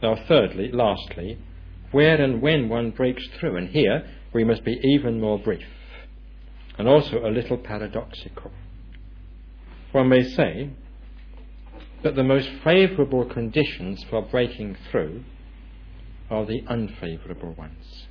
Now thirdly, lastly, where and when one breaks through. And here we must be even more brief, and also a little paradoxical. One may say that the most favourable conditions for breaking through are the unfavourable ones.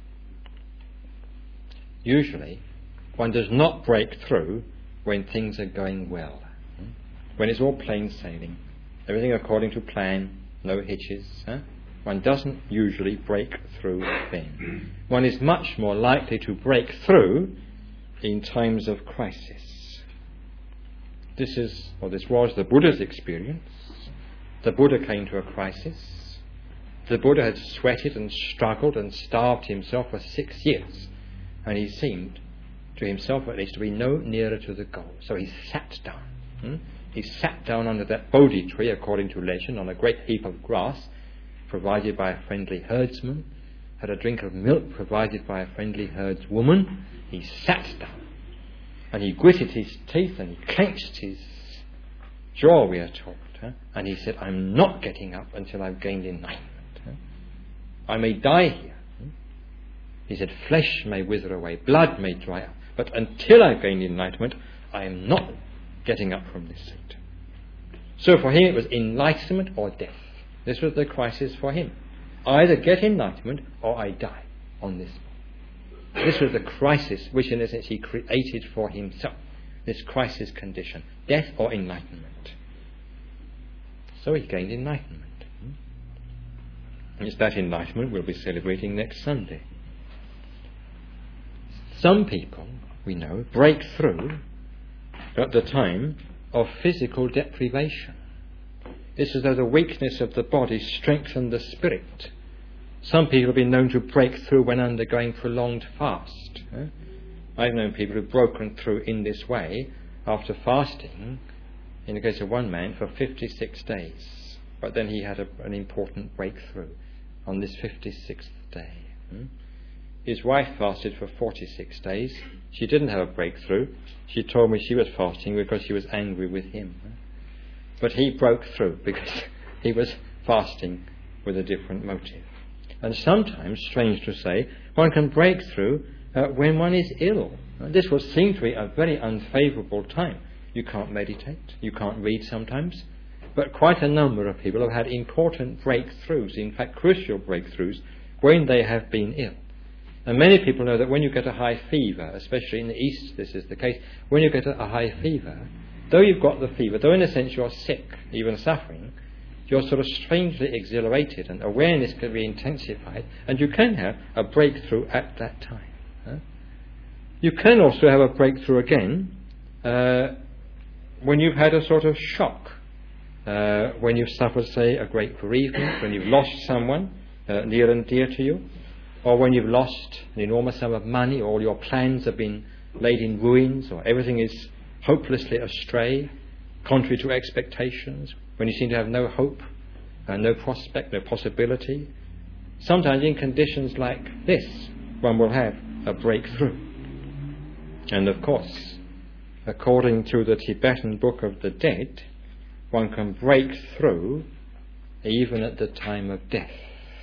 Usually, one does not break through when things are going well, when it's all plain sailing, everything according to plan, no hitches. One doesn't usually break through then. One is much more likely to break through in times of crisis. This was the Buddha's experience. The Buddha came to a crisis. The Buddha had sweated and struggled and starved himself for 6 years, and he seemed, to himself at least, to be no nearer to the goal. So he sat down. He sat down under that Bodhi tree, according to legend, on a great heap of grass, provided by a friendly herdsman, had a drink of milk provided by a friendly herdswoman. He sat down, and he gritted his teeth, and he clenched his jaw, we are told, and he said, I'm not getting up until I've gained enlightenment. I may die here. He said, flesh may wither away, blood may dry up, but until I've gained enlightenment, I am not getting up from this seat. So for him it was enlightenment or death. This was the crisis for him. Either get enlightenment or I die on this. This was the crisis which in a sense he created for himself, this crisis condition, death or enlightenment. So he gained enlightenment. And it's that enlightenment we'll be celebrating next Sunday. Some people, we know, break through at the time of physical deprivation. It's as though the weakness of the body strengthened the spirit. Some people have been known to break through when undergoing prolonged fast. I've known people who've broken through in this way after fasting, in the case of one man, for 56 days. But then he had an important breakthrough on this 56th day. His wife fasted for 46 days. She didn't have a breakthrough. She told me she was fasting because she was angry with him. But he broke through because he was fasting with a different motive. And sometimes, strange to say, one can break through when one is ill. This will seem to be a very unfavourable time. You can't meditate, you can't read sometimes. But quite a number of people have had important breakthroughs, in fact crucial breakthroughs, when they have been ill. And many people know that when you get a high fever, especially in the East this is the case, when you get a high fever, though you've got the fever, though in a sense you're sick, even suffering, you're sort of strangely exhilarated and awareness can be intensified, and you can have a breakthrough at that time. You can also have a breakthrough again when you've had a sort of shock, when you've suffered, say, a great bereavement, when you've lost someone near and dear to you, or when you've lost an enormous sum of money, or all your plans have been laid in ruins, or everything is hopelessly astray, contrary to expectations, when you seem to have no hope, no prospect, no possibility. Sometimes in conditions like this, one will have a breakthrough. And of course, according to the Tibetan Book of the Dead, one can break through even at the time of death.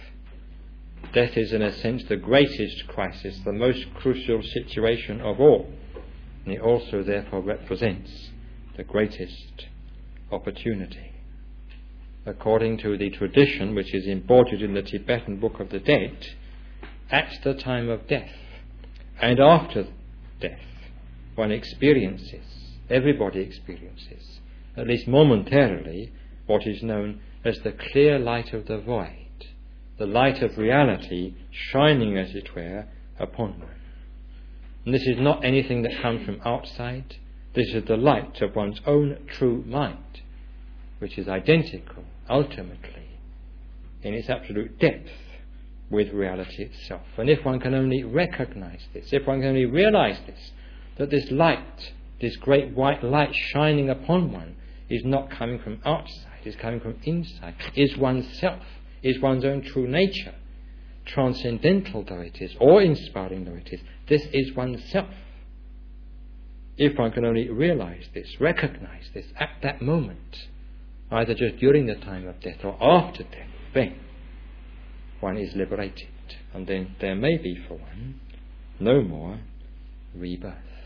Death is in a sense the greatest crisis, the most crucial situation of all. And it also therefore represents the greatest opportunity. According to the tradition which is embodied in the Tibetan Book of the Dead, at the time of death and after death, one experiences, everybody experiences, at least momentarily, what is known as the clear light of the void, the light of reality shining, as it were, upon one. And this is not anything that comes from outside. This is the light of one's own true mind, which is identical, ultimately, in its absolute depth, with reality itself. And if one can only recognize this, if one can only realize this, that this light, this great white light shining upon one, is not coming from outside, is coming from inside, is oneself, is one's own true nature, transcendental though it is, awe-inspiring though it is, this is oneself. If one can only realize this, recognize this at that moment, either just during the time of death or after death, then one is liberated, and then there may be for one no more rebirth.